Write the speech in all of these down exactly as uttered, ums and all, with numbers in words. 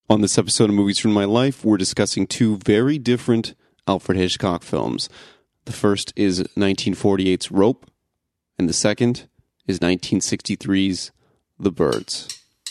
On this episode of Movies from My Life, we're discussing two very different Alfred Hitchcock films. The first is nineteen forty-eight's Rope, and the second is nineteen sixty-three's The Birds.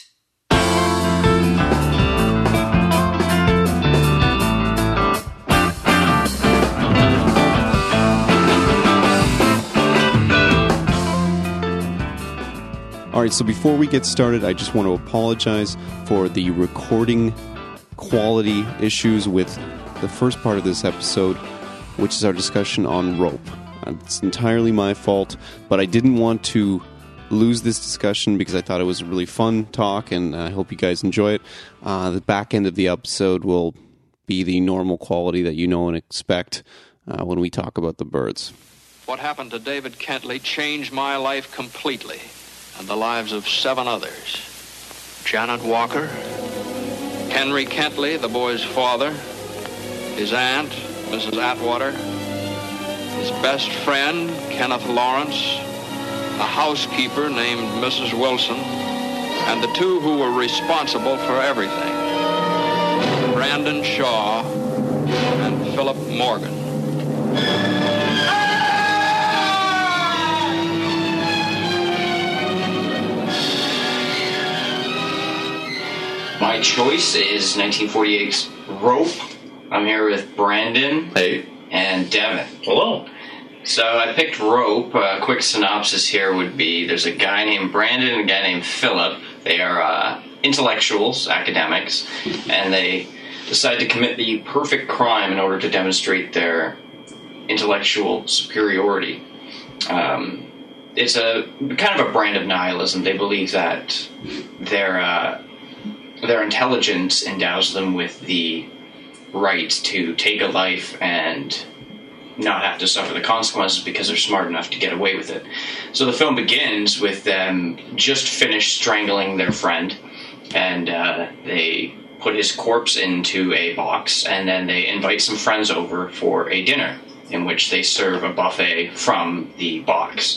All right, so before we get started, I just want to apologize for the recording quality issues with the first part of this episode, which is our discussion on Rope. It's entirely my fault, but I didn't want to lose this discussion because I thought it was a really fun talk, and I hope you guys enjoy it. Uh, the back end of the episode will be the normal quality that you know and expect uh, when we talk about The Birds. What happened to David Kentley changed my life completely, and the lives of seven others. Janet Walker, Henry Kentley, the boy's father, his aunt, Missus Atwater, his best friend, Kenneth Lawrence, a housekeeper named Missus Wilson, and the two who were responsible for everything, Brandon Shaw and Philip Morgan. My choice is nineteen forty-eight's Rope. I'm here with Brandon. Hey. And Devin. Hello. So I picked Rope. A quick synopsis here would be there's a guy named Brandon and a guy named Philip. They are uh, intellectuals, academics, and they decide to commit the perfect crime in order to demonstrate their intellectual superiority. Um, it's a kind of a brand of nihilism. They believe that their uh, their intelligence endows them with the right to take a life and not have to suffer the consequences because they're smart enough to get away with it. So the film begins with them just finished strangling their friend, and uh, they put his corpse into a box, and then they invite some friends over for a dinner in which they serve a buffet from the box.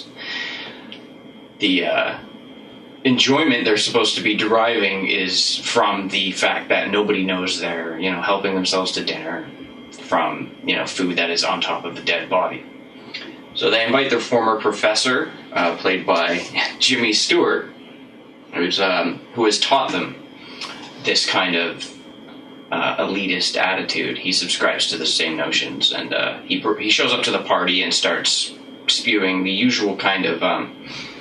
The uh, enjoyment they're supposed to be deriving is from the fact that nobody knows they're, you know, helping themselves to dinner from, you know, food that is on top of the dead body. So they invite their former professor, uh, played by Jimmy Stewart, who's um, who has taught them this kind of uh, elitist attitude. He subscribes to the same notions, and uh, he he shows up to the party and starts spewing the usual kind of um,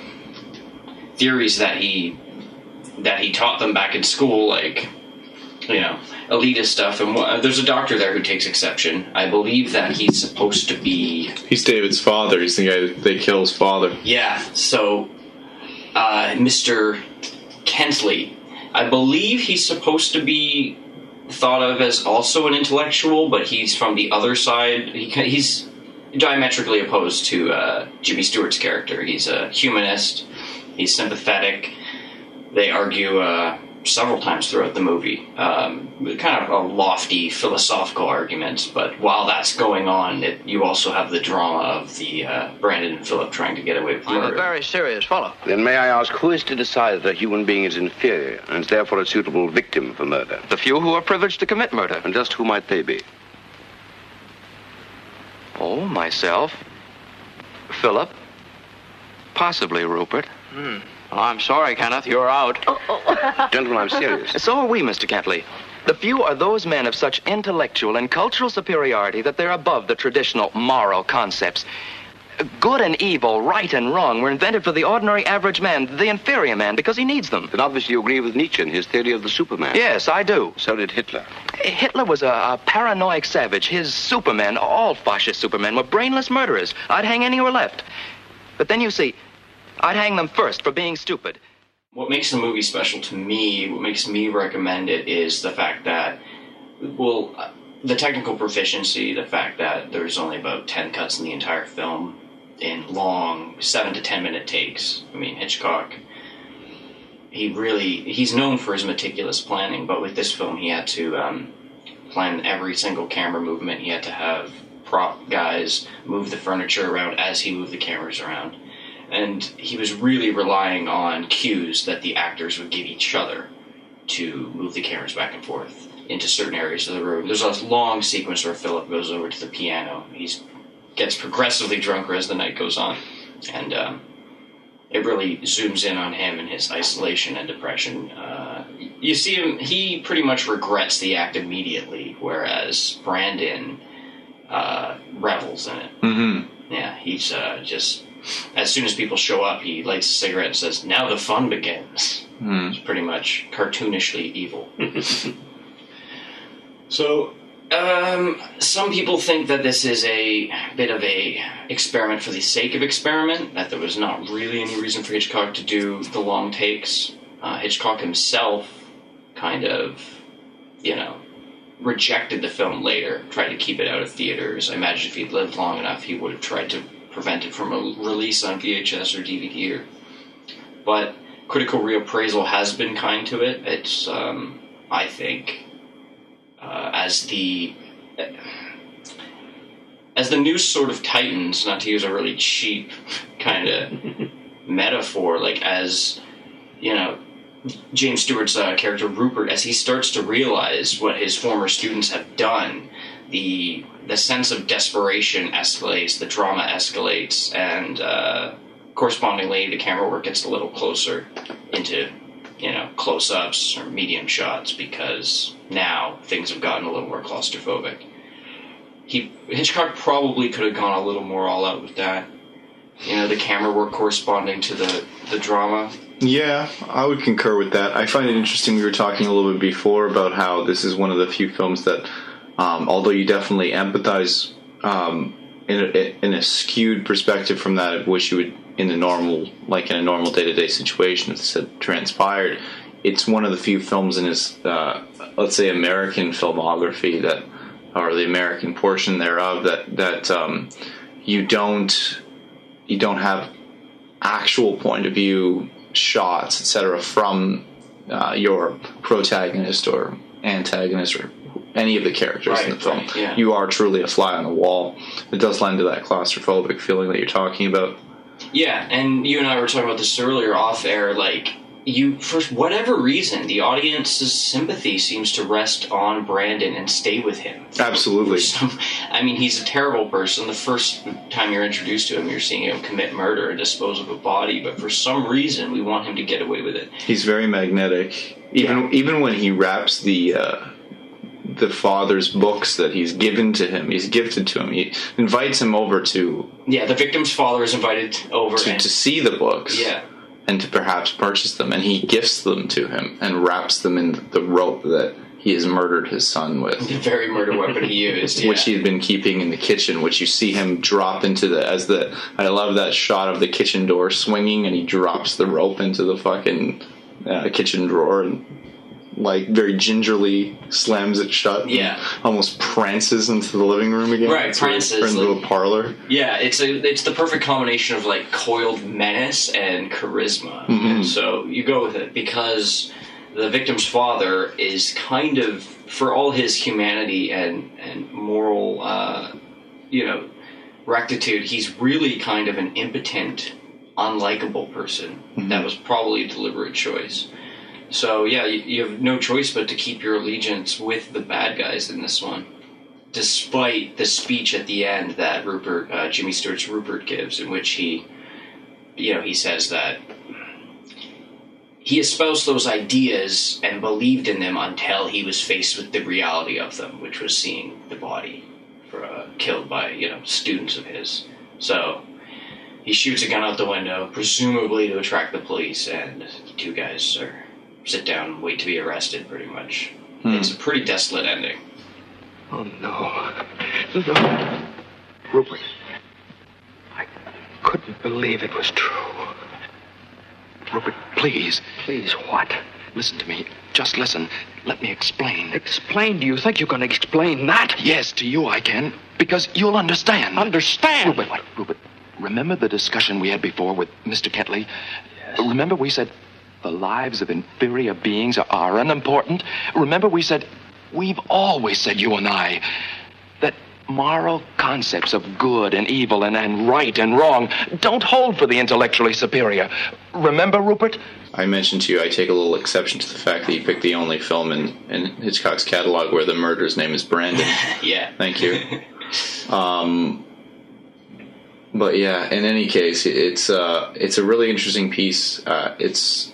theories that he that he taught them back in school, like, you know, elitist stuff. And uh, there's a doctor there who takes exception. I believe that he's supposed to be... He's David's father. He's the guy that they kill his father. Yeah, so uh, Mister Kentley, I believe he's supposed to be thought of as also an intellectual, but he's from the other side. He, he's diametrically opposed to uh, Jimmy Stewart's character. He's a humanist. He's sympathetic. They argue uh, several times throughout the movie. Um, kind of a lofty philosophical argument, but while that's going on, it, you also have the drama of the uh, Brandon and Philip trying to get away with murder. I'm a very serious fellow. Then may I ask, who is to decide that a human being is inferior and is therefore a suitable victim for murder? The few who are privileged to commit murder. And just who might they be? Oh, myself. Philip. Possibly Rupert. Hmm. Well, I'm sorry, Kenneth. You're out. Oh, oh. Gentlemen, I'm serious. So are we, Mister Kentley. The few are those men of such intellectual and cultural superiority that they're above the traditional moral concepts. Good and evil, right and wrong were invented for the ordinary average man, the inferior man, because he needs them. Then obviously you agree with Nietzsche and his theory of the Superman. Yes, I do. So did Hitler. Hitler was a, a paranoid savage. His supermen, all fascist supermen, were brainless murderers. I'd hang any who were left. But then you see, I'd hang them first for being stupid. What makes the movie special to me, what makes me recommend it, is the fact that, well, the technical proficiency, the fact that there's only about ten cuts in the entire film in long seven to ten minute takes. I mean, Hitchcock, he really, he's known for his meticulous planning, but with this film he had to um, plan every single camera movement. He had to have prop guys move the furniture around as he moved the cameras around. And he was really relying on cues that the actors would give each other. to move the cameras back and forth into certain areas of the room. There's a long sequence where Philip goes over to the piano. He gets progressively drunker as the night goes on, and um, it really zooms in on him and his isolation and depression. Uh, you see him, he pretty much regrets the act immediately, whereas Brandon uh, revels in it. Mm-hmm. Yeah, he's uh, just, as soon as people show up, he lights a cigarette and says, "Now the fun begins." Mm. It's pretty much cartoonishly evil. So, um, some people think that this is a bit of a experiment for the sake of experiment, that there was not really any reason for Hitchcock to do the long takes. Uh, Hitchcock himself kind of, you know, rejected the film later, tried to keep it out of theaters. I imagine if he'd lived long enough, he would have tried to prevent it from a release on V H S or D V D. Or, but critical reappraisal has been kind to it. It's, um, I think... Uh, as the as the news sort of tightens, not to use a really cheap kind of metaphor, like as, you know, James Stewart's uh, character Rupert, as he starts to realize what his former students have done, the the sense of desperation escalates, the drama escalates, and uh, correspondingly the camera work gets a little closer into, you know, close-ups or medium shots, because now things have gotten a little more claustrophobic. He Hitchcock probably could have gone a little more all out with that. You know, the camera work corresponding to the, the drama. Yeah, I would concur with that. I find it interesting, we were talking a little bit before about how this is one of the few films that, um, although you definitely empathize um, in, a, in a skewed perspective from that, I wish you would, in a normal, like in a normal day-to-day situation, if this had transpired, it's one of the few films in his, uh, let's say, American filmography that, or the American portion thereof, that that um, you don't you don't have actual point of view shots, et cetera, from uh, your protagonist or antagonist or any of the characters right, in the film. Right, yeah. You are truly a fly on the wall. It does lend to that claustrophobic feeling that you're talking about. Yeah, and you and I were talking about this earlier off air, like, you, for whatever reason, the audience's sympathy seems to rest on Brandon and stay with him. Absolutely. Some, I mean, he's a terrible person. The first time you're introduced to him, you're seeing him commit murder and dispose of a body, but for some reason, we want him to get away with it. He's very magnetic. Even yeah. even when he wraps the uh, the father's books that he's given to him, he's gifted to him, he invites him over to... Yeah, the victim's father is invited over to, and, to see the books. Yeah. And to perhaps purchase them, and he gifts them to him and wraps them in the rope that he has murdered his son with. The very murder weapon he used, yeah. Which he had been keeping in the kitchen, which you see him drop into the, as the, I love that shot of the kitchen door swinging, and he drops the rope into the fucking uh, kitchen drawer, and like very gingerly slams it shut. Yeah. Almost prances into the living room again. Right, prances. Or into like, a parlor. Yeah, it's a it's the perfect combination of like coiled menace and charisma. Mm-hmm. And so you go with it because the victim's father is kind of, for all his humanity and and moral, uh, you know, rectitude, he's really kind of an impotent, unlikable person. Mm-hmm. That was probably a deliberate choice. So, yeah, you, you have no choice but to keep your allegiance with the bad guys in this one, despite the speech at the end that Rupert, uh, Jimmy Stewart's Rupert gives, in which he, you know, he says that he espoused those ideas and believed in them until he was faced with the reality of them, which was seeing the body for, uh, killed by, you know, students of his. So he shoots a gun out the window, presumably to attract the police, and the two guys are... sit down and wait to be arrested, pretty much. Hmm. It's a pretty desolate ending. Oh, no. No. Rupert, I couldn't believe it was true. Rupert, please. Please, what? Listen to me. Just listen. Let me explain. Explain? Do you think you can explain that? Yes, to you I can. Because you'll understand. Understand? Rupert, what? Rupert, remember the discussion we had before with Mister Kentley? Yes. Remember we said... the lives of inferior beings are, are unimportant. Remember we said, we've always said, you and I, that moral concepts of good and evil and, and right and wrong don't hold for the intellectually superior. Remember, Rupert? I mentioned to you, I take a little exception to the fact that you picked the only film in, in Hitchcock's catalog where the murderer's name is Brandon. Yeah. Thank you. Um, but yeah, in any case, it's uh, it's a really interesting piece. Uh, it's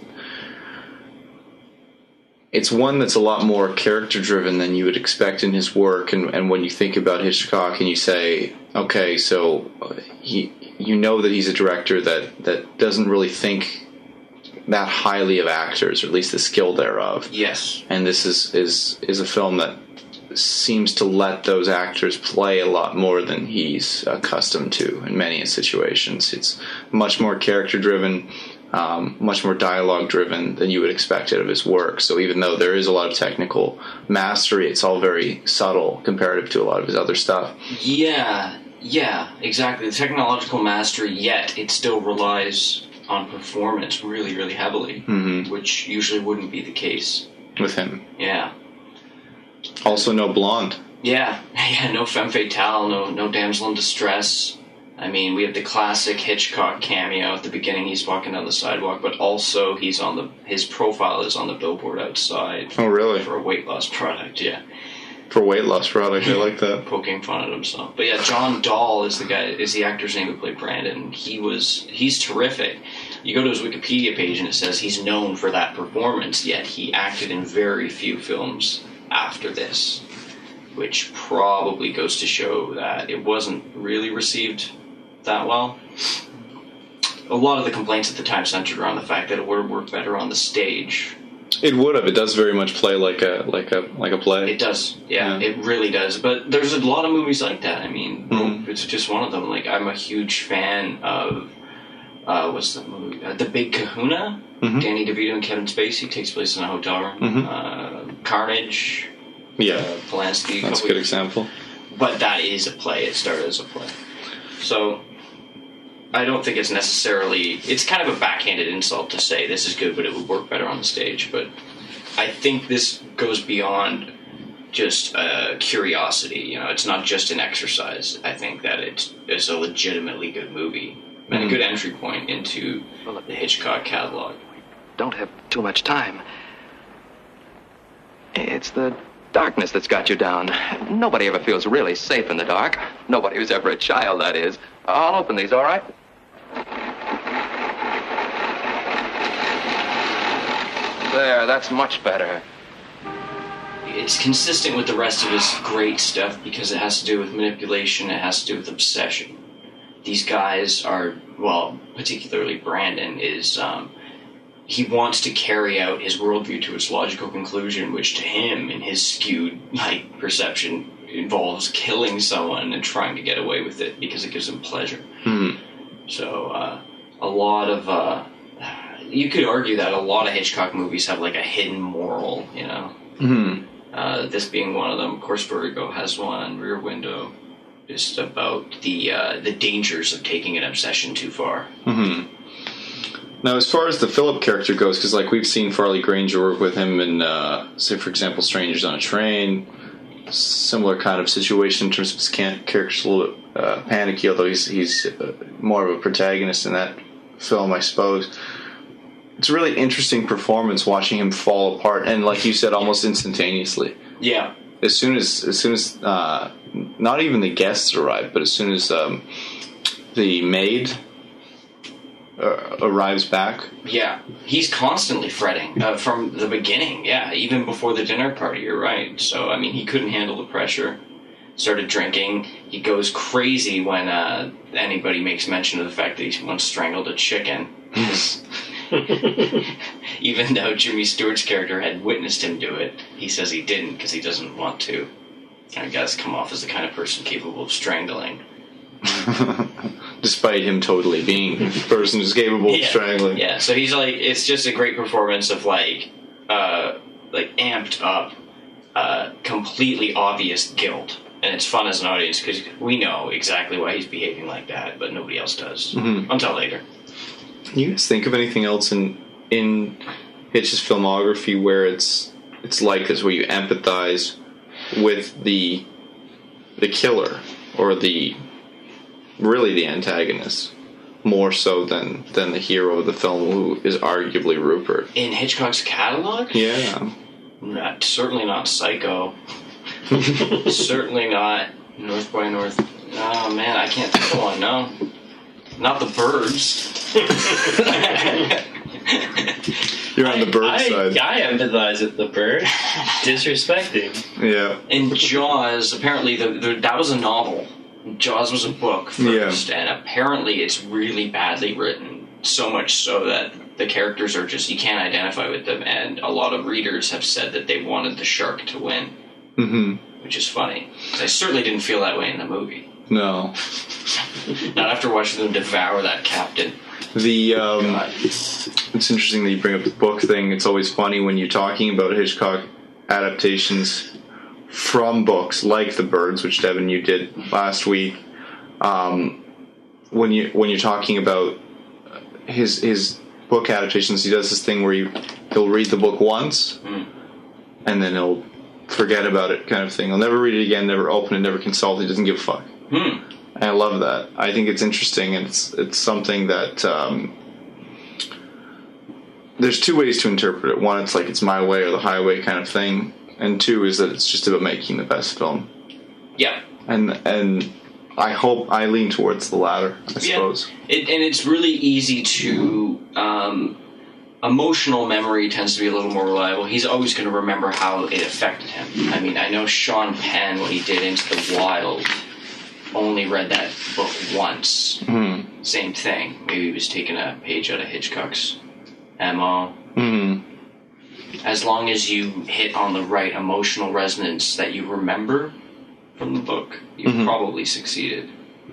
it's one that's a lot more character driven than you would expect in his work. And, and when you think about Hitchcock and you say, okay, so he, you know that he's a director that, that doesn't really think that highly of actors, or at least the skill thereof. Yes. And this is, is, is a film that seems to let those actors play a lot more than he's accustomed to in many situations. It's much more character driven, um, much more dialogue driven than you would expect out of his work. So even though there is a lot of technical mastery, it's all very subtle comparative to a lot of his other stuff. Yeah, yeah, exactly. The technological mastery, yet it still relies on performance really, really heavily, mm-hmm. which usually wouldn't be the case with him. Yeah. Also, no blonde. Yeah, yeah, no femme fatale, no no damsel in distress. I mean, we have the classic Hitchcock cameo at the beginning. He's walking down the sidewalk, but also he's on the his profile is on the billboard outside. Oh, really? For a weight loss product, yeah. For a weight loss product, I like that. Poking fun at himself. But yeah, John Dahl is the guy, is the actor's name who played Brandon. He was, he's terrific. You go to his Wikipedia page and it says he's known for that performance, yet he acted in very few films after this, which probably goes to show that it wasn't really received that well. A lot of the complaints at the time centered around the fact that it would have worked better on the stage. It would have. It does very much play like a like a like a play. It does, yeah, yeah. It really does. But there's a lot of movies like that. I mean, mm-hmm. it's just one of them. Like, I'm a huge fan of uh, what's the movie? Uh, The Big Kahuna. Mm-hmm. Danny DeVito and Kevin Spacey, takes place in a hotel room. Mm-hmm. Uh, Carnage. Yeah, uh, Polanski. That's a good example. But that is a play. It started as a play. So I don't think it's necessarily... It's kind of a backhanded insult to say this is good, but it would work better on the stage. But I think this goes beyond just uh, curiosity. You know, it's not just an exercise. I think that it's, it's a legitimately good movie and mm-hmm. a good entry point into the Hitchcock catalog. Don't have too much time. It's the darkness that's got you down. Nobody ever feels really safe in the dark. Nobody who's ever a child, that is. I'll open these, all right? There, that's much better. It's consistent with the rest of his great stuff because it has to do with manipulation, it has to do with obsession. These guys are, well, particularly Brandon, is, um, he wants to carry out his worldview to its logical conclusion, which to him, in his skewed, like, perception, involves killing someone and trying to get away with it because it gives him pleasure. Mm-hmm. So, uh, a lot of, uh, you could argue that a lot of Hitchcock movies have, like, a hidden moral, you know? Mm-hmm. Uh, this being one of them. Of course, Vertigo has one, Rear Window, just about the uh, the dangers of taking an obsession too far. Mm-hmm. Now, as far as the Philip character goes, because like we've seen Farley Granger work with him in, uh, say, for example, Strangers on a Train, similar kind of situation in terms of his can- character's a little bit uh, panicky, although he's he's uh, more of a protagonist in that film, I suppose. It's a really interesting performance watching him fall apart, and like you said, almost instantaneously. Yeah. As soon as, as soon as, uh, not even the guests arrive, but as soon as um, the maid uh, arrives back. Yeah, he's constantly fretting uh, from the beginning. Yeah, even before the dinner party. You're right. So I mean, he couldn't handle the pressure. Started drinking. He goes crazy when uh, anybody makes mention of the fact that he once strangled a chicken. Even though Jimmy Stewart's character had witnessed him do it, he says he didn't because he doesn't want to. I guess come off as the kind of person capable of strangling. Despite him totally being the person who's capable yeah. of strangling. Yeah, so he's like, it's just a great performance of like, uh, like amped up, uh, completely obvious guilt. And it's fun as an audience because we know exactly why he's behaving like that, but nobody else does. Mm-hmm. Until later. Can you guys think of anything else in in Hitch's filmography where it's it's like this, where you empathize with the the killer or the really the antagonist? more so than than the hero of the film, who is arguably Rupert. In Hitchcock's catalog? Yeah. Not, certainly not Psycho. Certainly not North by North. Oh man, I can't think of one. No, not The Birds. You're on the bird I, side. I, I empathize with The Bird. Disrespecting. Yeah. In Jaws, apparently the, the, that was a novel. Jaws was a book first, Yeah. and apparently it's really badly written. So much so that the characters are just, you can't identify with them, and a lot of readers have said that they wanted the shark to win. Mm-hmm. Which is funny. I certainly didn't feel that way in the movie. No. Not after watching them devour that captain. The um, it's interesting that you bring up the book thing. It's always funny when you're talking about Hitchcock adaptations from books like The Birds, which Devin you did last week. Um, when you when you're talking about his his book adaptations, he does this thing where he he'll read the book once Mm. and then he'll forget about it, kind of thing. He'll never read it again, never open it, never consult. He doesn't give a fuck. Hmm. And I love that. I think it's interesting, and it's it's something that um, there's two ways to interpret it. One, it's like it's my way or the highway kind of thing, and two is that it's just about making the best film. Yeah. And and I hope I lean towards the latter, I suppose. Yeah. It, and it's really easy to. Um, emotional memory tends to be a little more reliable. He's always going to remember how it affected him. I mean, I know Sean Penn, when he did Into the Wild, only read that book once. Mm-hmm. Same thing. Maybe he was taking a page out of Hitchcock's M O. Mm-hmm. As long as you hit on the right emotional resonance that you remember from the book, you've Mm-hmm. probably succeeded.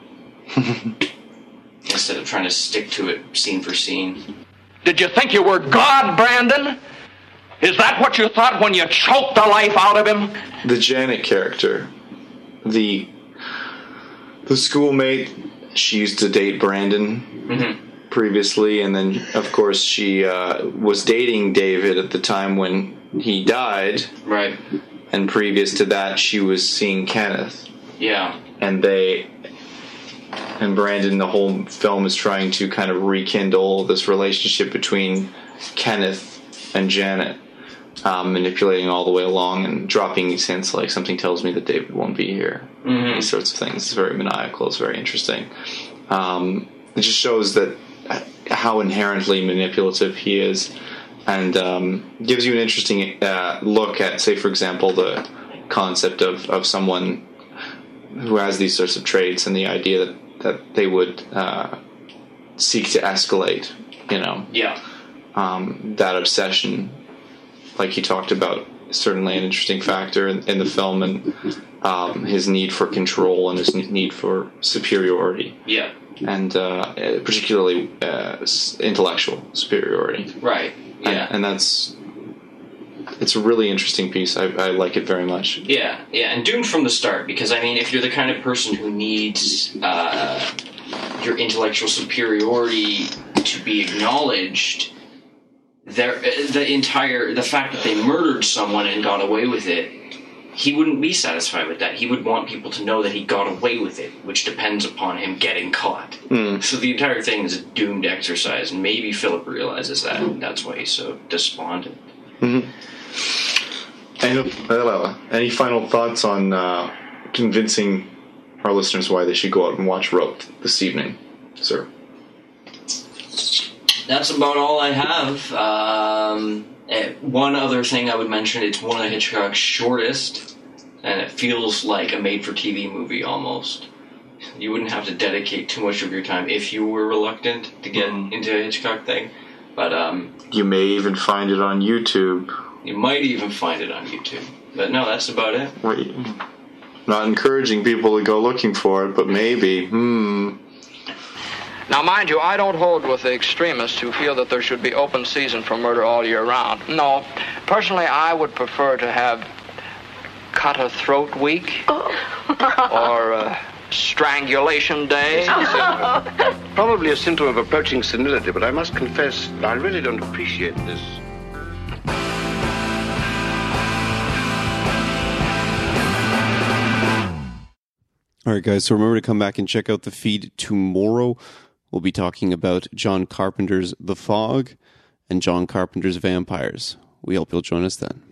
Instead of trying to stick to it scene for scene. Did you think you were God, Brandon? Is that what you thought when you choked the life out of him? The Janet character, the the schoolmate, she used to date Brandon Mm-hmm. previously, and then of course she uh, was dating David at the time when he died, Right. and previous to that she was seeing Kenneth, Yeah. and they and Brandon, the whole film is trying to kind of rekindle this relationship between Kenneth and Janet, um, manipulating all the way along and dropping these hints like something tells me that David won't be here. Mm-hmm. These sorts of things. It's very maniacal. It's very interesting. Um, it just shows that how inherently manipulative he is, and um, gives you an interesting uh, look at, say, for example, the concept of, of someone who has these sorts of traits and the idea that, that they would uh, seek to escalate, you know. Yeah. Um, that obsession, like he talked about, is certainly an interesting factor in, in the film, and um, his need for control and his need for superiority. Yeah. And uh, particularly uh, intellectual superiority. Right. Yeah. And, and that's... It's a really interesting piece. I, I like it very much. Yeah, yeah, and doomed from the start, because, I mean, if you're the kind of person who needs uh, your intellectual superiority to be acknowledged, there, the entire, the fact that they murdered someone and got away with it, he wouldn't be satisfied with that. He would want people to know that he got away with it, which depends upon him getting caught. Mm. So the entire thing is a doomed exercise, and maybe Philip realizes that, and that's why he's so despondent. Mm-hmm. Any, uh, any final thoughts on uh, convincing our listeners why they should go out and watch Rope this evening, sir? That's about all I have. Um, eh, one other thing I would mention, it's one of Hitchcock's shortest, and it feels like a made-for-T V movie almost. You wouldn't have to dedicate too much of your time if you were reluctant to get into a Hitchcock thing, but um, You may even find it on YouTube. you might even find it on YouTube. But no, that's about it. Wait. Not encouraging people to go looking for it, but maybe. Hmm. Now, mind you, I don't hold with the extremists who feel that there should be open season for murder all year round. No. Personally, I would prefer to have Cut a Throat Week or uh, Strangulation Day. Probably a symptom of approaching senility, but I must confess, I really don't appreciate this. All right, guys, so remember to come back and check out the feed tomorrow We'll be talking about John Carpenter's The Fog and John Carpenter's Vampires. We hope you'll join us then.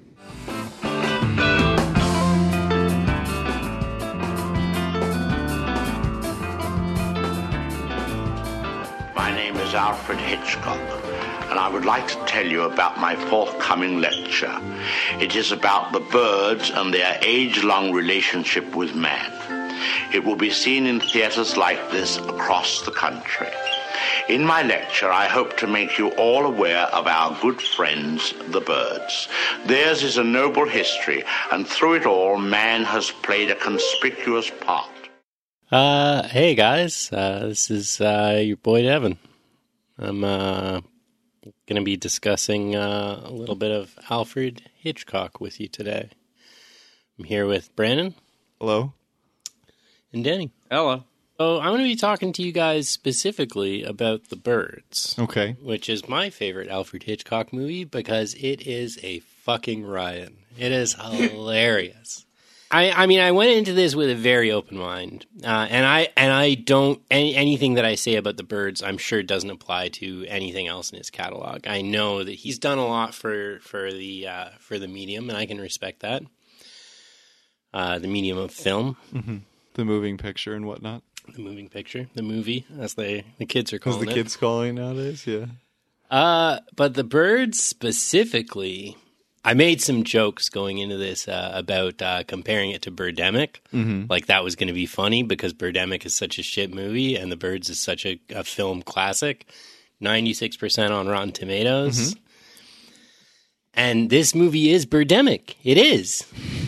My name is Alfred Hitchcock, and I would like to tell you about my forthcoming lecture. It is about the birds and their age-long relationship with man. It will be seen in theaters like this across the country. In my lecture, I hope to make you all aware of our good friends, the birds. Theirs is a noble history, and through it all, man has played a conspicuous part. Uh, hey guys, uh, this is uh, your boy Devin. I'm uh, going to be discussing uh, a little bit of Alfred Hitchcock with you today. I'm here with Brandon. Hello. And Danny. Hello. So I'm going to be talking to you guys specifically about The Birds. Okay. Which is my favorite Alfred Hitchcock movie because it is a fucking riot. It is hilarious. I, I mean, I went into this with a very open mind, uh, and I and I don't any, anything that I say about The Birds, I'm sure doesn't apply to anything else in his catalog. I know that he's done a lot for for the uh, for the medium, and I can respect that. Uh, the medium of film. Mm-hmm. The moving picture and whatnot. The moving picture, the movie, as they the kids are calling as the it. kids calling it nowadays, yeah. Uh, but The Birds specifically, I made some jokes going into this uh, about uh, comparing it to Birdemic. Mm-hmm. Like that was going to be funny because Birdemic is such a shit movie and The Birds is such a, a film classic. ninety-six percent on Rotten Tomatoes. Mm-hmm. And this movie is Birdemic. It is.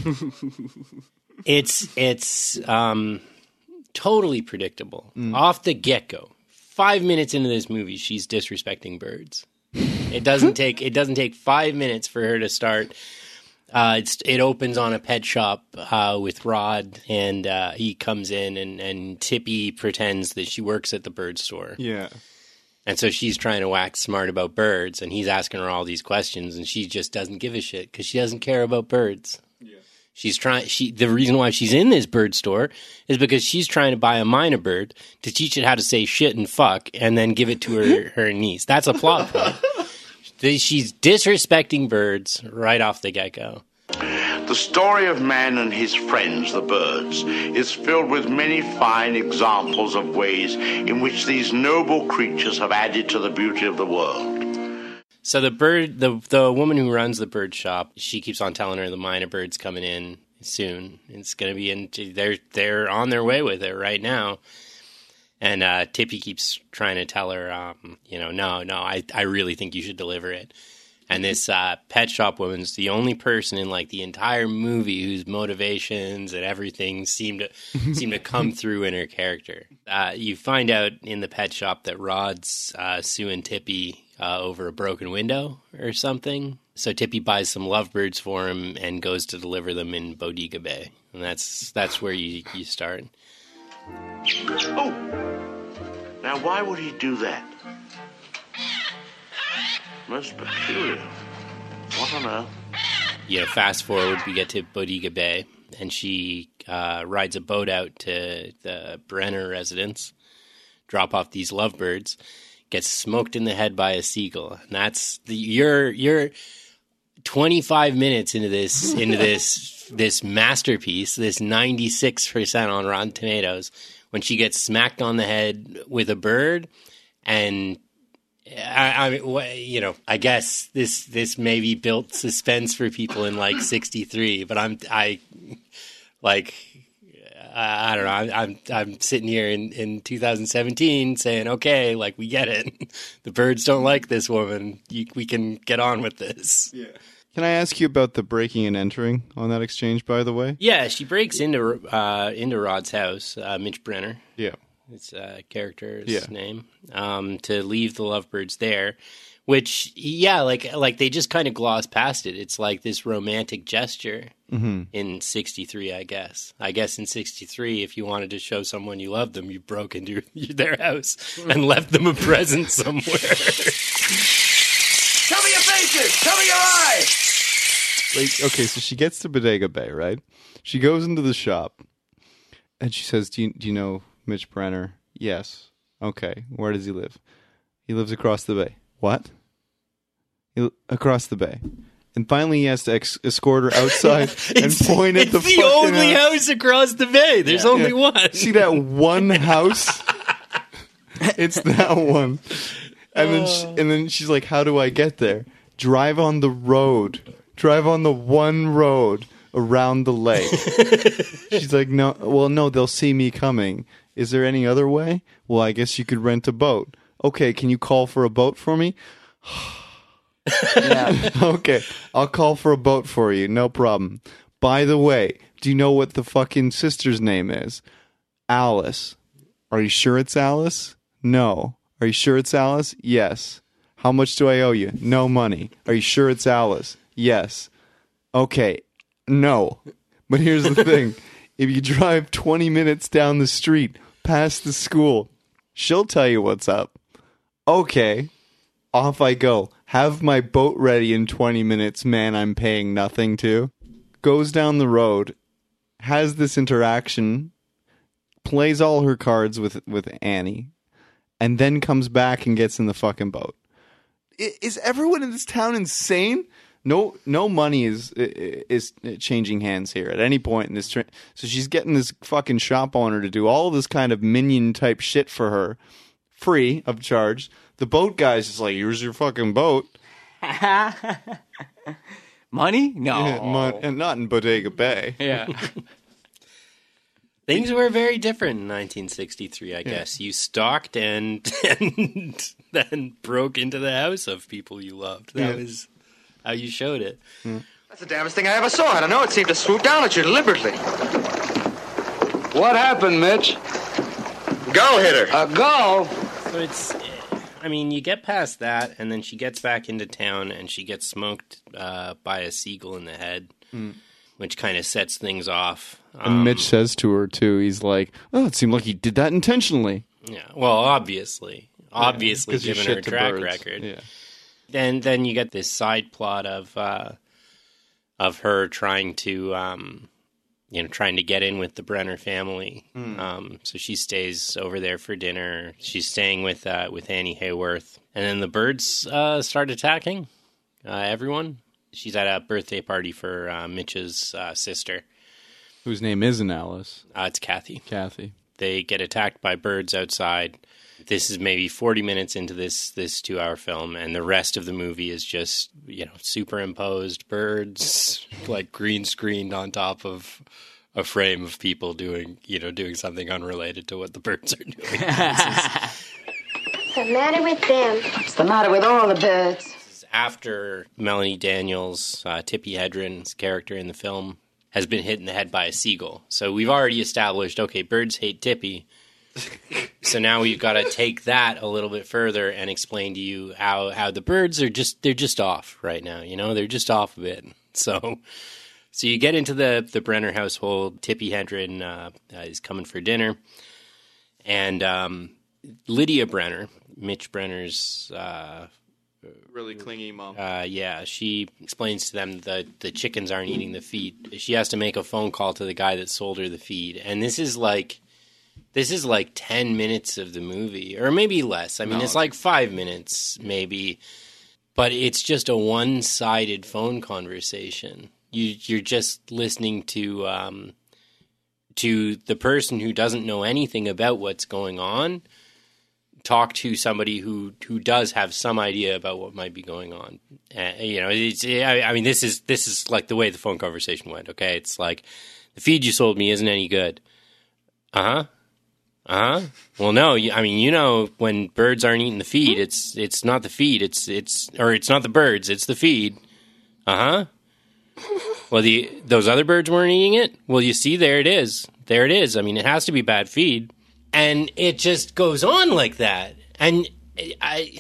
It's it's um, totally predictable. Mm. Off the get-go. Five minutes into this movie, she's disrespecting birds. It doesn't take it doesn't take five minutes for her to start. Uh, it's it opens on a pet shop uh, with Rod, and uh, he comes in, and, and Tippy pretends that she works at the bird store. Yeah. And so she's trying to wax smart about birds, and he's asking her all these questions, and she just doesn't give a shit because she doesn't care about birds. Yeah. She's trying. She the reason why she's in this bird store is because she's trying to buy a minor bird to teach it how to say shit and fuck, and then give it to her her niece. That's a plot point. She's disrespecting birds right off the get-go. The story of man and his friends, the birds, is filled with many fine examples of ways in which these noble creatures have added to the beauty of the world. So the bird, the the woman who runs the bird shop, she keeps on telling her the minor bird's coming in soon. It's going to be in. They're they're on their way with it right now. And uh, Tippy keeps trying to tell her, um, you know, no, no, I I really think you should deliver it. And this uh, pet shop woman's the only person in like the entire movie whose motivations and everything seem to seem to come through in her character. Uh, you find out in the pet shop that Rod's uh, suing Tippy uh, over a broken window or something. So Tippy buys some lovebirds for him and goes to deliver them in Bodega Bay, and that's that's where you you start. Oh, now why would he do that? Most peculiar. What on earth? You know, fast forward, we get to Bodega Bay, and she uh, rides a boat out to the Brenner residence, drop off these lovebirds, gets smoked in the head by a seagull, and that's the you're you're twenty-five minutes into this into this this masterpiece, this ninety-six percent on Rotten Tomatoes, when she gets smacked on the head with a bird, and I, I mean, you know, I guess this this maybe built suspense for people in like sixty-three, but I'm I like I, I don't know. I'm, I'm I'm sitting here in in two thousand seventeen saying, okay, like we get it. The birds don't like this woman. You, we can get on with this. Yeah. Can I ask you about the breaking and entering on that exchange? By the way. Yeah, she breaks into uh, into Rod's house, uh, Mitch Brenner. Yeah. It's a uh, character's yeah. name, um, to leave the lovebirds there, which, yeah, like like they just kind of gloss past it. It's like this romantic gesture mm-hmm. in sixty-three, I guess. I guess in sixty-three, if you wanted to show someone you loved them, you broke into their house and left them a present somewhere. Show me your faces! Show me your eyes! Like, okay, so she gets to Bodega Bay, right? She goes into the shop, and she says, do you, do you know Mitch Brenner? Yes. Okay, where does he live? He lives across the bay. What? He, across the bay. And finally he has to ex- escort her outside and point at it's the the fucking only house. house across the bay. There's Yeah. only Yeah. one. See that one house? It's that one. And then she, and then she's like, how do I get there? Drive on the road. Drive on the one road around the lake. She's like, no, well, no, they'll see me coming. Is there any other way? Well, I guess you could rent a boat. Okay, can you call for a boat for me? Yeah. Okay, I'll call for a boat for you. No problem. By the way, do you know what the fucking sister's name is? Alice. Are you sure it's Alice? No. Are you sure it's Alice? Yes. How much do I owe you? No money. Are you sure it's Alice? Yes. Okay. No. But here's the thing. If you drive twenty minutes down the street past the school, she'll tell you what's up. Okay. Off I go. Have my boat ready in twenty minutes, man I'm paying nothing to. Goes down the road, has this interaction, plays all her cards with, with Annie, and then comes back and gets in the fucking boat. I, is everyone in this town insane? No, no money is is changing hands here at any point in this trip. So she's getting this fucking shop owner to do all this kind of minion type shit for her, free of charge. The boat guy's just like, here's your fucking boat. Money? No. Yeah, mon- and not in Bodega Bay. Yeah. Things were very different in nineteen sixty-three, I guess. You stalked and, and then broke into the house of people you loved. That Yeah. was how you showed it. That's the damnedest thing I ever saw. I don't know. It seemed to swoop down at you deliberately. What happened, Mitch? Go, hitter. A go? So it's, I mean, you get past that, and then she gets back into town, and she gets smoked uh, by a seagull in the head, Mm. which kind of sets things off. And Mitch says to her, too, he's like, oh, it seemed like he did that intentionally. Yeah, well, obviously. Obviously, 'cause you given her shit to track birds. record. Yeah. Then, then you get this side plot of uh, of her trying to, um, you know, trying to get in with the Brenner family. Mm. Um, so she stays over there for dinner. She's staying with uh, with Annie Hayworth, and then the birds uh, start attacking uh, everyone. She's at a birthday party for uh, Mitch's uh, sister. Whose name isn't Alice. Uh, it's Kathy. Kathy. They get attacked by birds outside. This is maybe forty minutes into this this two hour film, and the rest of the movie is just, you know, superimposed birds, like green screened on top of a frame of people doing, you know, doing something unrelated to what the birds are doing. What's the matter with them? What's the matter with all the birds? This is after Melanie Daniels, uh, Tippi Hedren's character in the film, has been hit in the head by a seagull. So we've already established, okay, birds hate Tippi. So now we've got to take that a little bit further and explain to you how, how the birds are just, they're just off right now, you know, they're just off a bit. So, so you get into the, the Brenner household. Tippi Hedren uh, uh, is coming for dinner. And um, Lydia Brenner, Mitch Brenner's uh, really clingy mom. Uh, yeah, she explains to them that the chickens aren't eating the feed. She has to make a phone call to the guy that sold her the feed. And this is like... This is like ten minutes of the movie, or maybe less. I mean, No. it's like five minutes, maybe. But it's just a one-sided phone conversation. You, you're just listening to um, to the person who doesn't know anything about what's going on talk to somebody who, who does have some idea about what might be going on. Uh, you know, it's, I, I mean, this is this is like the way the phone conversation went. Okay, it's like the feed you sold me isn't any good. Uh huh. Uh huh. Well, no. You, I mean, you know, when birds aren't eating the feed, it's it's not the feed. It's it's or it's not the birds. It's the feed. Uh huh. Well, the those other birds weren't eating it. Well, you see, there it is. There it is. I mean, it has to be bad feed, and it just goes on like that. And I,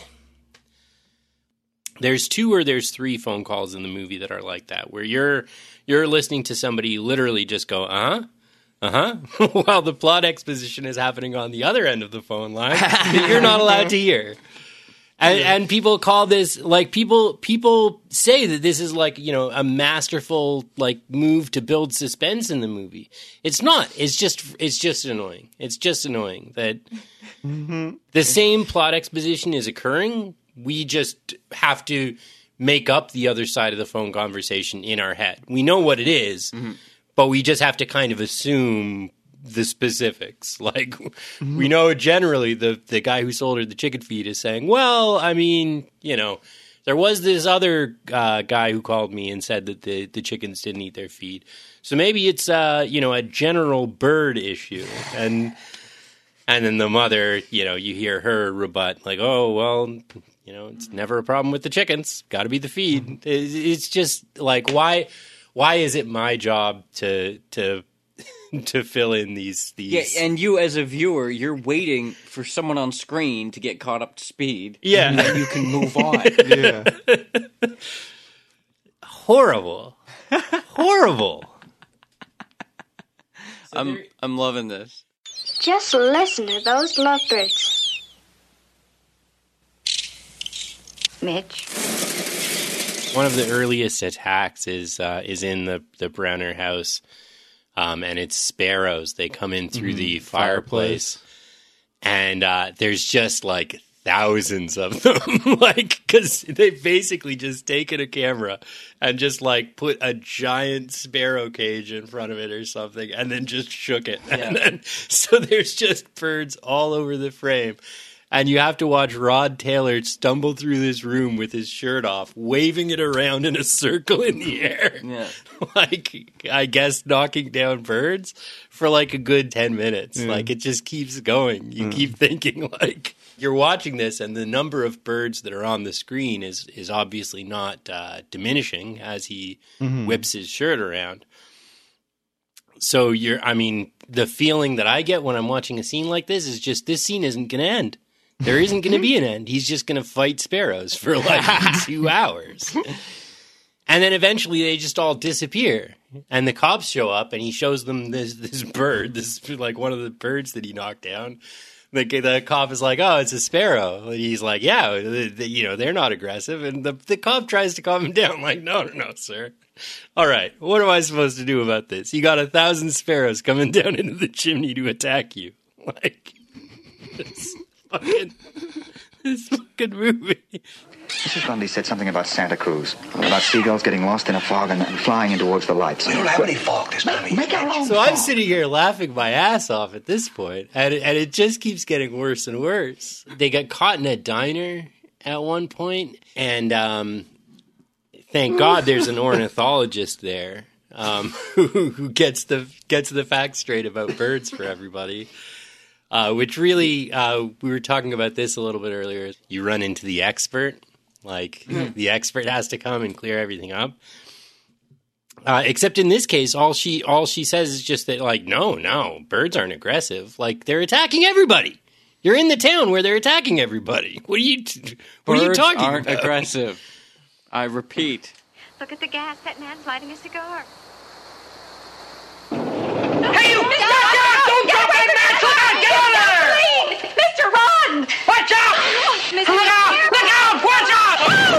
there's two or there's three phone calls in the movie that are like that, where you're you're listening to somebody literally just go, uh huh. Uh-huh. While the plot exposition is happening on the other end of the phone line that you're not allowed to hear. And, and people call this like people people say that this is like, you know, a masterful like move to build suspense in the movie. It's not. It's just it's just annoying. It's just annoying that mm-hmm. the same plot exposition is occurring. We just have to make up the other side of the phone conversation in our head. We know what it is, mm-hmm. but we just have to kind of assume the specifics. Like, mm-hmm. we know generally the, the guy who sold her the chicken feed is saying, well, I mean, you know, there was this other uh, guy who called me and said that the, the chickens didn't eat their feed. So maybe it's, uh, you know, a general bird issue. And and then the mother, you know, you hear her rebut, like, oh, well, you know, it's never a problem with the chickens. Got to be the feed. It's just like, why why is it my job to to to fill in these these yeah, and you as a viewer, you're waiting for someone on screen to get caught up to speed. Yeah, and then you can move on. Yeah, horrible, horrible. So I'm I'm loving this. Just listen to those lovebirds. Mitch. One of the earliest attacks is uh, is in the the Browner house. Um, and it's sparrows. They come in through mm-hmm. the fireplace, fireplace. and uh, there's just like thousands of them. Like, because they basically just taken a camera and just like put a giant sparrow cage in front of it or something, and then just shook it. Yeah. And then, so there's just birds all over the frame. And you have to watch Rod Taylor stumble through this room with his shirt off, waving it around in a circle in the air. Yeah. Like, I guess knocking down birds for like a good ten minutes. Yeah. Like, it just keeps going. You Mm. keep thinking, like, you're watching this, and the number of birds that are on the screen is, is obviously not uh, diminishing as he mm-hmm. whips his shirt around. So you're, I mean, the feeling that I get when I'm watching a scene like this is just, this scene isn't going to end. There isn't going to be an end. He's just going to fight sparrows for like two hours. And then eventually they just all disappear. And the cops show up and he shows them this this bird, this like one of the birds that he knocked down. The, the cop is like, oh, it's a sparrow. And he's like, yeah, the, the, you know, they're not aggressive. And the, the cop tries to calm him down. Like, no, no, no, sir. All right, what am I supposed to do about this? You got a thousand sparrows coming down into the chimney to attack you. Like, this fucking, this fucking movie. Missus Grundy said something about Santa Cruz, about seagulls getting lost in a fog and, and flying in towards the lights. We don't have any fog this time. Make our own So fog. I'm sitting here laughing my ass off at this point, and it, and it just keeps getting worse and worse. They got caught in a diner at one point, and um, thank God there's an ornithologist there um, who, who gets the gets the facts straight about birds for everybody. Uh, which really, uh, we were talking about this a little bit earlier. You run into the expert. Like, mm. the expert has to come and clear everything up. Uh, except in this case, all she all she says is just that, like, no, no, birds aren't aggressive. Like, they're attacking everybody. You're in the town where they're attacking everybody. What are you t- What birds are you talking aren't about? aggressive. I repeat. Look at the gas. That man's lighting a cigar. Hey, you! Mister Ron! Don't drop that match! Look out! Get on there! Mister Ron! Watch out! Mister Look out! Look out! Watch out!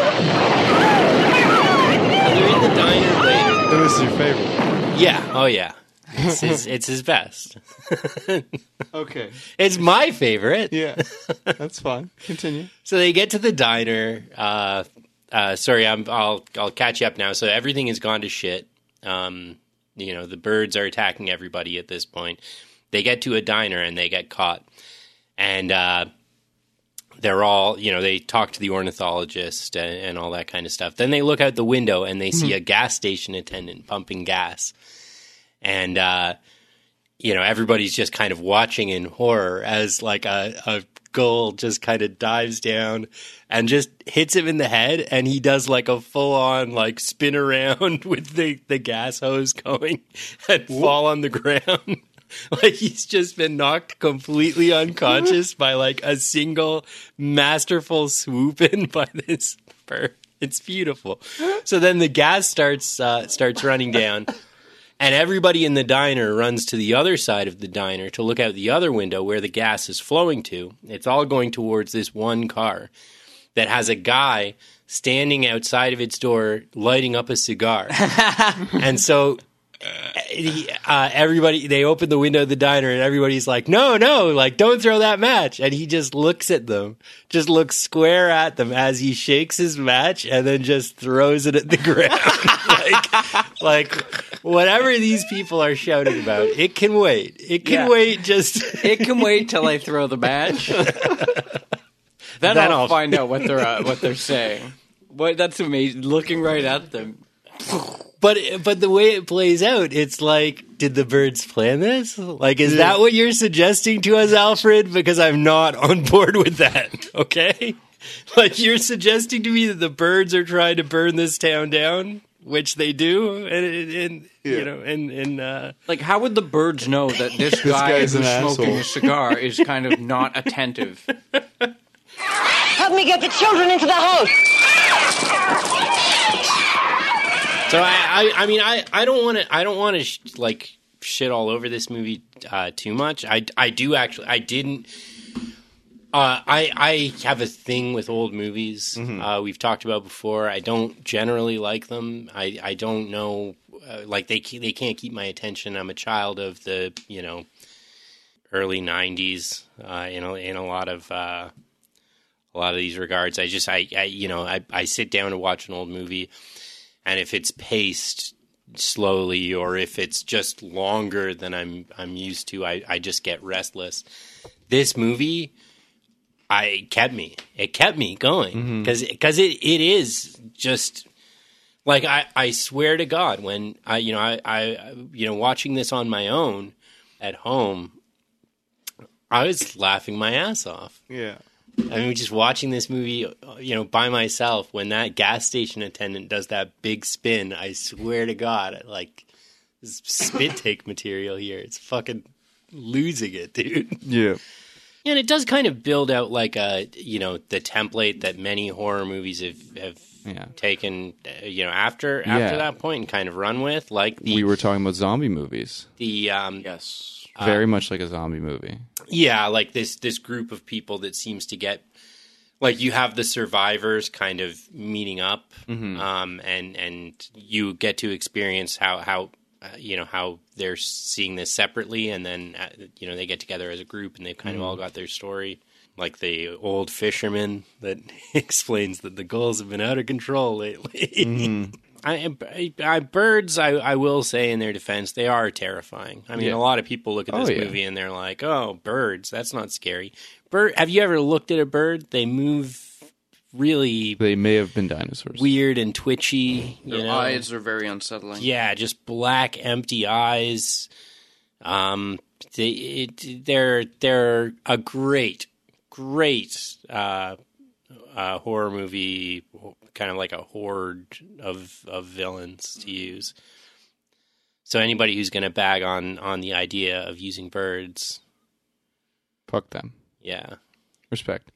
And they're in the diner later. This is your favorite. Yeah. Oh, yeah. It's his, it's his best. Okay. It's my favorite. Yeah. That's fine. Continue. So they get to the diner. Uh, uh, sorry, I'm, I'll I'll catch you up now. So everything has gone to shit. Um, you know, the birds are attacking everybody at this point. They get to a diner and they get caught. And uh, they're all, you know, they talk to the ornithologist and, and all that kind of stuff. Then they look out the window and they see a gas station attendant pumping gas. And, uh, you know, everybody's just kind of watching in horror as like a, a gull just kind of dives down and just hits him in the head. And he does like a full on like spin around with the, the gas hose going and Whoop. fall on the ground. Like he's just been knocked completely unconscious by like a single masterful swoop in by this bird. It's beautiful. So then the gas starts, uh, starts running down. And everybody in the diner runs to the other side of the diner to look out the other window where the gas is flowing to. It's all going towards this one car. that has a guy standing outside of its door lighting up a cigar. And so he, uh, everybody, they open the window of the diner and everybody's like, no, no, like, don't throw that match. And he just looks at them, just looks square at them as he shakes his match and then just throws it at the ground. like, like, whatever these people are shouting about, it can wait. It can Yeah. wait just... It can wait till I throw the match. Then, Then I'll, I'll- find out what they're uh, what they're saying. What that's amazing. Looking right at them. But but the way it plays out, it's like, did the birds plan this? Like, is that what you're suggesting to us, Alfred? Because I'm not on board with that, okay? Like, you're suggesting to me that the birds are trying to burn this town down, which they do, and, and you know, and, and uh... Like, how would the birds know that this This guy guy's who's an smoking asshole. a cigar is kind of not attentive? Help me get the children into the house. So I, I, I mean, I, I don't want to, I don't want to sh- like shit all over this movie uh, too much. I, I do actually, I didn't. Uh, I, I have a thing with old movies. Mm-hmm. Uh, we've talked about before. I don't generally like them. I, I don't know, uh, like they, ke- they can't keep my attention. I'm a child of the, you know, early nineties. Uh, in a, in a lot of, uh, a lot of these regards. I just, I, I you know, I, I sit down to watch an old movie. And if it's paced slowly or if it's just longer than I'm I'm used to, I, I just get restless. This movie, I kept me. It kept me going because because it, it is just like I, I swear to God when I you know I, I you know watching this on my own at home, I was laughing my ass off. Yeah. I mean, just watching this movie, you know, by myself, when that gas station attendant does that big spin, I swear to God, like, this spit take material here. It's fucking losing it, dude. Yeah. And it does kind of build out, like, a, you know, the template that many horror movies have, have Yeah. taken, uh, you know, after after Yeah. that point and kind of run with. Like, the, We were talking about zombie movies. the um, yes. Very much like a zombie movie. Yeah, like this this group of people that seems to get like you have the survivors kind of meeting up, Mhm. um, and and you get to experience how how uh, you know how they're seeing this separately, and then uh, you know they get together as a group and they've kind of Mhm. all got their story. Like the old fisherman that explains that the gulls have been out of control lately. Mhm. I, I, I birds, I, I will say in their defense, they are terrifying. I mean, Yeah. a lot of people look at this Oh, yeah. movie and they're like, "Oh, birds, that's not scary." Bird, have you ever looked at a bird? They move really They may have been dinosaurs. weird and twitchy. You Their know? eyes are very unsettling. Yeah, just black, empty eyes. Um, they, it, they're they're a great, great uh, uh, horror movie, kind of like a horde of of villains to use. So anybody who's going to bag on on the idea of using birds, Fuck them. yeah. Respect.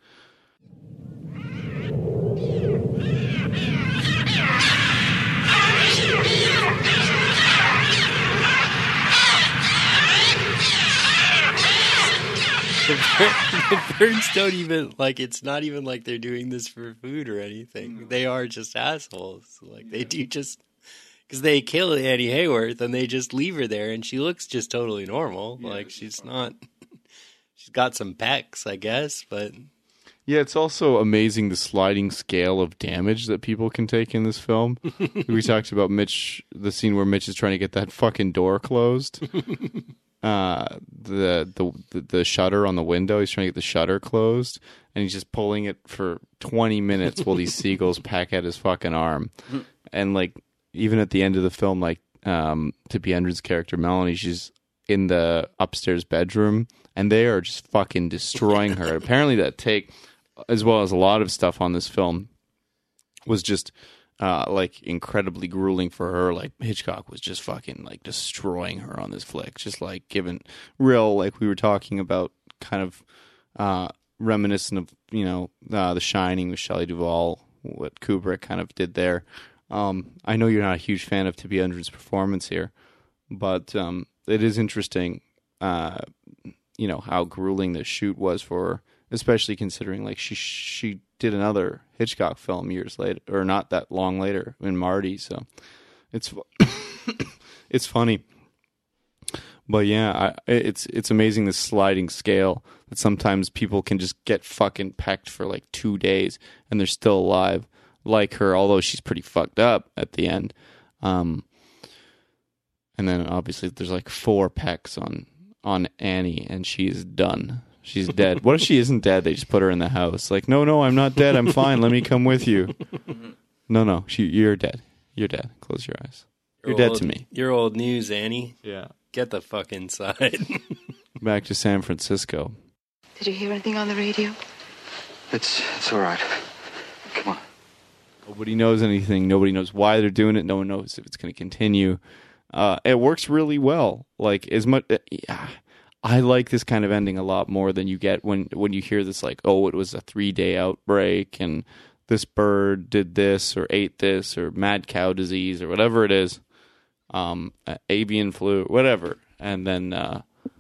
The, bir- the birds don't even like. It's not even like they're doing this for food or anything. They are just assholes. Like they do just because they kill Annie Hayworth and they just leave her there, and she looks just totally normal. Like she's not. She's got some pecs, I guess, but Yeah, it's also amazing the sliding scale of damage that people can take in this film. We talked about Mitch, the scene where Mitch is trying to get that fucking door closed. Uh, the, the the the shutter on the window. He's trying to get the shutter closed, and he's just pulling it for twenty minutes while these seagulls peck at his fucking arm. And like, even at the end of the film, like um, Tippi Hedren's character Melanie, she's in the upstairs bedroom, and they are just fucking destroying her. Apparently, that take, as well as a lot of stuff on this film, was just uh, like incredibly grueling for her. Like Hitchcock was just fucking like destroying her on this flick, just like giving real, like we were talking about, kind of uh, reminiscent of, you know, uh, The Shining with Shelley Duvall, what Kubrick kind of did there. Um, I know you're not a huge fan of Tippi Hedren's performance here, but um, it is interesting, uh, you know, how grueling the shoot was for her. especially considering like she she did another Hitchcock film years later, or not that long later, in Marty. So it's it's funny, but yeah, I, it's it's amazing this sliding scale that sometimes people can just get fucking pecked for like two days and they're still alive, like her, although she's pretty fucked up at the end. Um, and then obviously there's like four pecks on on Annie, and she is done. She's dead. What if she isn't dead? They just put her in the house. Like, no, no, I'm not dead. I'm fine. Let me come with you. No, no, she, you're dead. You're dead. Close your eyes. You're, You're dead old, to me. You're old news, Annie. Yeah. Get the fuck inside. Back to San Francisco. Did you hear anything on the radio? It's it's all right. Come on. Nobody knows anything. Nobody knows why they're doing it. No one knows if it's going to continue. Uh, it works really well. Like, as much... Uh, yeah. I like this kind of ending a lot more than you get when, when you hear this, like, oh, it was a three-day outbreak, and this bird did this, or ate this, or mad cow disease, or whatever it is, um, avian flu, whatever, and then, uh,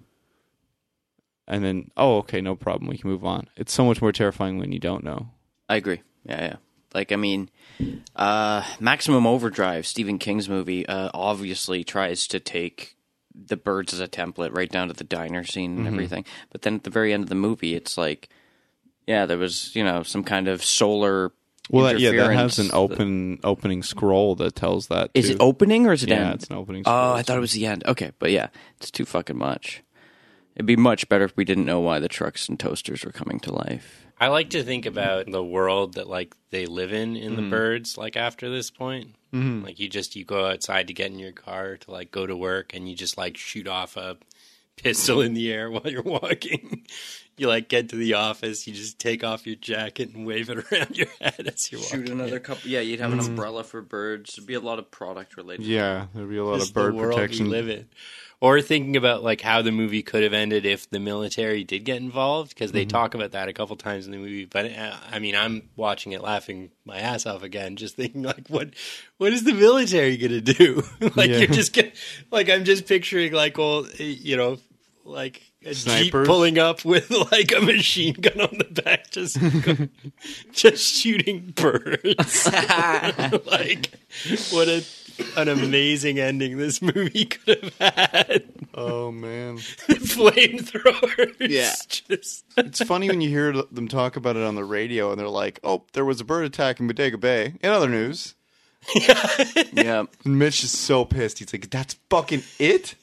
and then, oh, okay, no problem, we can move on. It's so much more terrifying when you don't know. I agree. Yeah, yeah. Like, I mean, uh, Maximum Overdrive, Stephen King's movie, uh, obviously tries to take the birds as a template right down to the diner scene and Mhm. everything. But then at the very end of the movie, it's like, yeah, there was, you know, some kind of solar Well, that, yeah, that interference has an open opening scroll that tells that, Is too. it opening or is it yeah, end? it's an opening Oh, scroll. I thought it was the end. Okay, but yeah, it's too fucking much. It'd be much better if we didn't know why the trucks and toasters were coming to life. I like to think about the world that like they live in in Mhm. the birds. Like after this point, Mhm. like you just you go outside to get in your car to like go to work, and you just like shoot off a pistol in the air while you're walking. You like get to the office, you just take off your jacket and wave it around your head as you're walking. Shoot another in. couple. Yeah, you'd have an Mhm. umbrella for birds. There'd be a lot of product related. Yeah, there'd be a lot Just of bird the world protection. we live in. Or thinking about like how the movie could have ended if the military did get involved, because they Mhm. talk about that a couple times in the movie. But uh, I mean, I'm watching it laughing my ass off again, just thinking like, what, what is the military gonna do? like Yeah. you're just gonna, like I'm just picturing like, well, you know, like a jeep Snipers? pulling up with like a machine gun on the back, just just shooting birds. like what a an amazing ending this movie could have had. Oh, man. Flamethrowers. Yeah. Just... It's funny when you hear them talk about it on the radio, and they're like, oh, there was a bird attack in Bodega Bay. In other news. Yeah. And Mitch is so pissed. He's like, that's fucking it?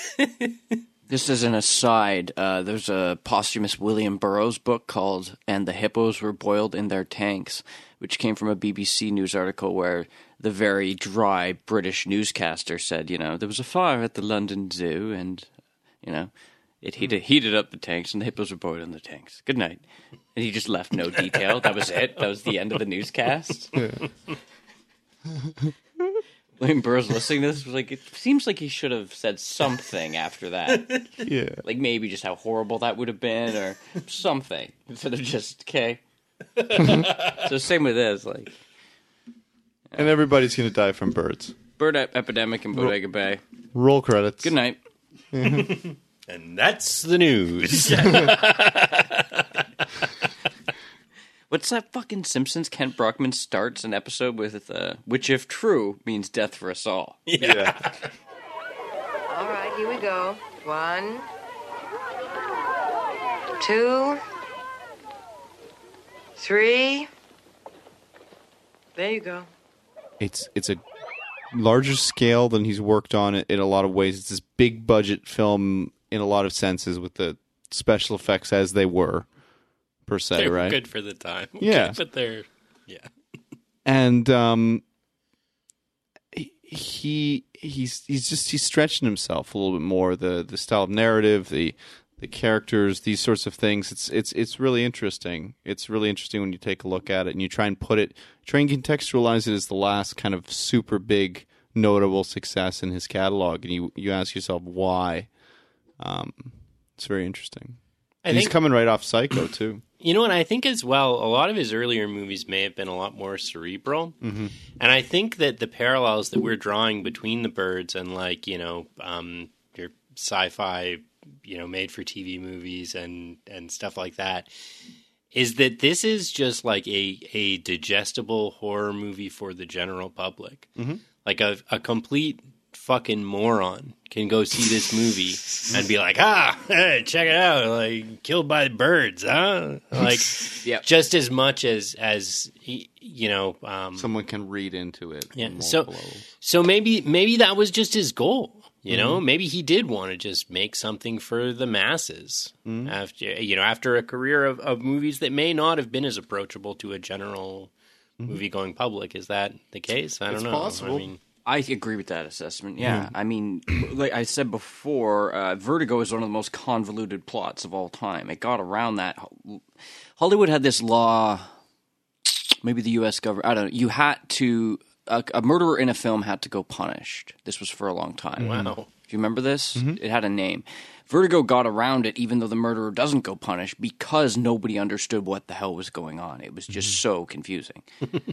Just as an aside, uh, there's a posthumous William Burroughs book called And the Hippos Were Boiled in Their Tanks, which came from a B B C news article where the very dry British newscaster said, you know, there was a fire at the London Zoo and, you know, it heated, heated up the tanks and the hippos were boiled in the tanks. Good night. And he just left no detail. That was it. That was the end of the newscast. William Burroughs listening to this was like, it seems like he should have said something after that. Yeah. Like maybe just how horrible that would have been or something. Instead of just, okay. So same with this, like. And everybody's going to die from birds. Bird ep- epidemic in Bodega Bay. Roll credits. Good night. And that's the news. What's that fucking Simpsons? Kent Brockman starts an episode with, uh, which if true, means death for us all. Yeah. All right, here we go. One, two, three. There you go. It's it's a larger scale than he's worked on it in a lot of ways. It's this big budget film in a lot of senses with the special effects as they were, per se, They were right? good for the time. Yeah. Okay, but they're, yeah. And um, he he's he's just he's stretching himself a little bit more. The the style of narrative, the the characters, these sorts of things. It's it's it's really interesting. It's really interesting when you take a look at it and you try and put it, try and contextualize it as the last kind of super big notable success in his catalog, and you you ask yourself why. Um, it's very interesting. I And he's think- coming right off Psycho too. You know, and I think as well, a lot of his earlier movies may have been a lot more cerebral. Mhm. And I think that the parallels that we're drawing between the birds and, like, you know, um, your sci-fi, you know, made-for-T V movies and and stuff like that, is that this is just like a a digestible horror movie for the general public. Mm-hmm. Like a a complete fucking moron can go see this movie and be like, ah, hey, check it out, like killed by birds, huh? Like, yep. just as much as as you know, um, someone can read into it. Yeah. So, so maybe maybe that was just his goal. You know, mm-hmm. maybe he did want to just make something for the masses mm-hmm. after you know after a career of, of movies that may not have been as approachable to a general mm-hmm. movie going public. Is that the case? I don't it's know. Possible. I mean. I agree with that assessment. Yeah, Mm-hmm. I mean, like I said before, uh, Vertigo is one of the most convoluted plots of all time. It got around that. Hollywood had this law, maybe the U S government, I don't know, you had to, a, a murderer in a film had to go punished. This was for a long time. Wow. Do you remember this? Mm-hmm. It had a name. Vertigo got around it even though the murderer doesn't go punished because nobody understood what the hell was going on. It was just Mm-hmm. so confusing.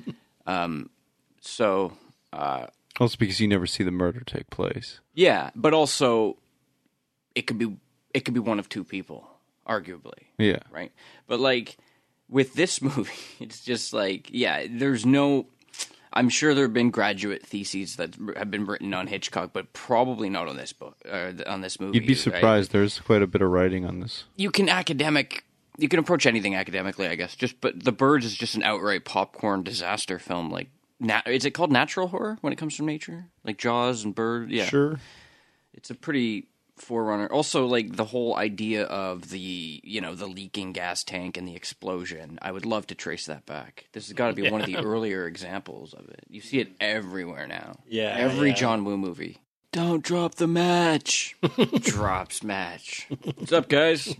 um, so... Uh, Also because you never see the murder take place. Yeah, but also it could be it could be one of two people, arguably. Yeah. Right? But like with this movie, it's just like, yeah, there's no I'm sure there have been graduate theses that have been written on Hitchcock, but probably not on this book or on this movie. You'd be surprised. Right? There's quite a bit of writing on this. You can academic you can approach anything academically, I guess. Just but The Birds is just an outright popcorn disaster film like Na- is it called natural horror when it comes from nature? Like Jaws and Bird? Yeah. Sure. It's a pretty forerunner. Also, like, the whole idea of the, you know, the leaking gas tank and the explosion. I would love to trace that back. This has got to be yeah. one of the earlier examples of it. You see it everywhere now. Yeah. Every yeah. John Woo movie. Don't drop the match. Drops match. What's up, guys?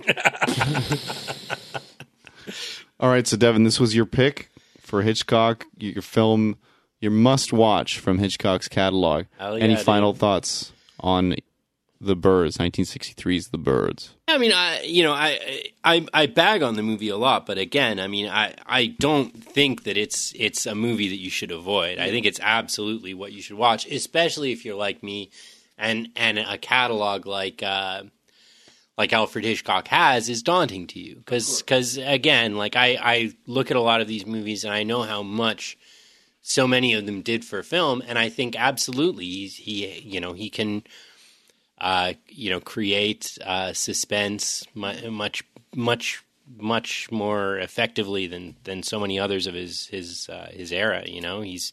All right, so Devin, this was your pick for Hitchcock, your film... Your must-watch from Hitchcock's catalog. Yeah, Any dude. final thoughts on The Birds, nineteen sixty-three's The Birds? I mean, I you know, I, I I bag on the movie a lot, but again, I mean, I, I don't think that it's it's a movie that you should avoid. I think it's absolutely what you should watch, especially if you're like me, and and a catalog like uh, like Alfred Hitchcock has is daunting to you because because again, like I I look at a lot of these movies and I know how much so many of them did for film, and I think absolutely he's, he you know he can uh, you know create uh, suspense much much much more effectively than, than so many others of his his uh, his era. You know he's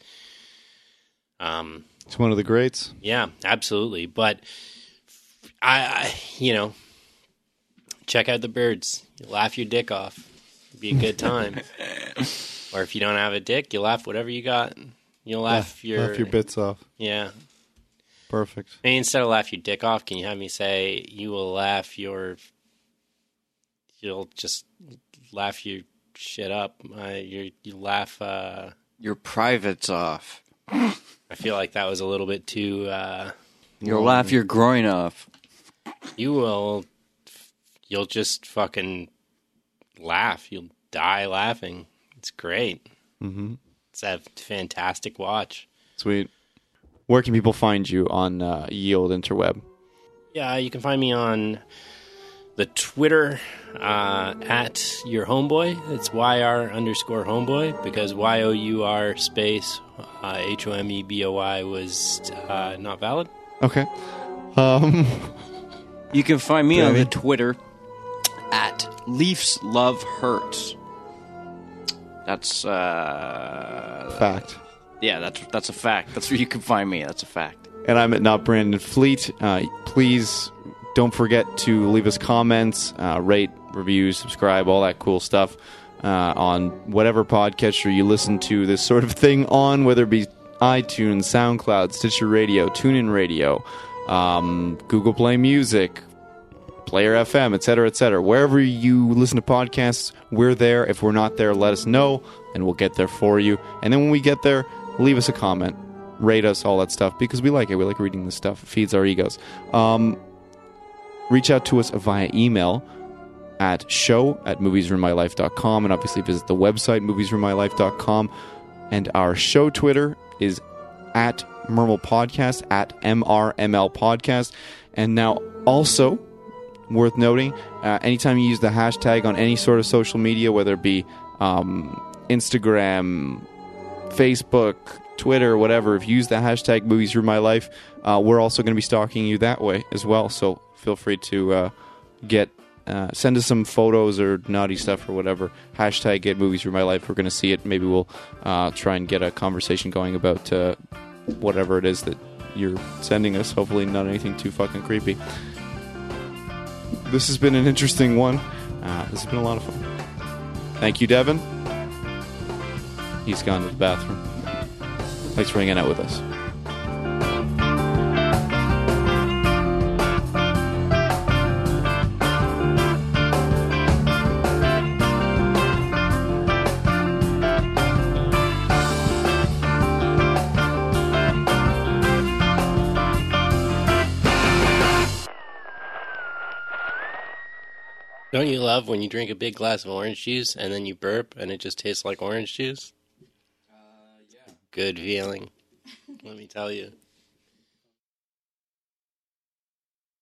um it's one of the greats. Yeah, absolutely. But I, I you know check out The Birds. You laugh your dick off. It'd be a good time. Or if you don't have a dick, you laugh whatever you got. You'll laugh yeah, your laugh your bits off. Yeah. Perfect. Maybe instead of laugh your dick off, can you have me say you will laugh your you'll just laugh your shit up. Uh, you you laugh uh, your privates off. I feel like that was a little bit too uh, You'll long. laugh your groin off. You will you'll just fucking laugh. You'll die laughing. It's great. Mm-hmm. It's a fantastic watch. Sweet. Where can people find you on uh, Yield Interweb? Yeah, you can find me on the Twitter uh, at your homeboy. It's Y R underscore homeboy because Y O U R space uh, H O M E B O Y was uh, not valid. Okay. Um, you can find me on the Twitter at Leafs Love Hurts. That's uh, fact. Yeah, that's that's a fact. That's where you can find me. That's a fact. And I'm at Not Brandon Fleet. Uh, please don't forget to leave us comments, uh, rate, review, subscribe, all that cool stuff uh, on whatever podcatcher you listen to this sort of thing on, whether it be iTunes, SoundCloud, Stitcher Radio, TuneIn Radio, um, Google Play Music, Player F M, et cetera, et cetera. Wherever you listen to podcasts, we're there. If we're not there, let us know, and we'll get there for you. And then when we get there, leave us a comment, rate us, all that stuff, because we like it. We like reading this stuff. It feeds our egos. Um, reach out to us via email at show at movies ruin my life dot com, and obviously visit the website, movies ruin my life dot com. And our show Twitter is at Mermal Podcast, at M R M L Podcast. And now, also, worth noting, uh, anytime you use the hashtag on any sort of social media, whether it be um, Instagram, Facebook, Twitter, whatever, if you use the hashtag Movies Through My Life, uh, we're also going to be stalking you that way as well. So feel free to uh, get uh, send us some photos or naughty stuff or whatever. Hashtag Get Movies Through My Life. We're going to see it. Maybe we'll uh, try and get a conversation going about uh, whatever it is that you're sending us. Hopefully not anything too fucking creepy. This has been an interesting one. Uh, this has been a lot of fun. Thank you, Devin. He's gone to the bathroom. Thanks for hanging out with us. Don't you love when you drink a big glass of orange juice and then you burp and it just tastes like orange juice? Uh, yeah. Good feeling. Let me tell you.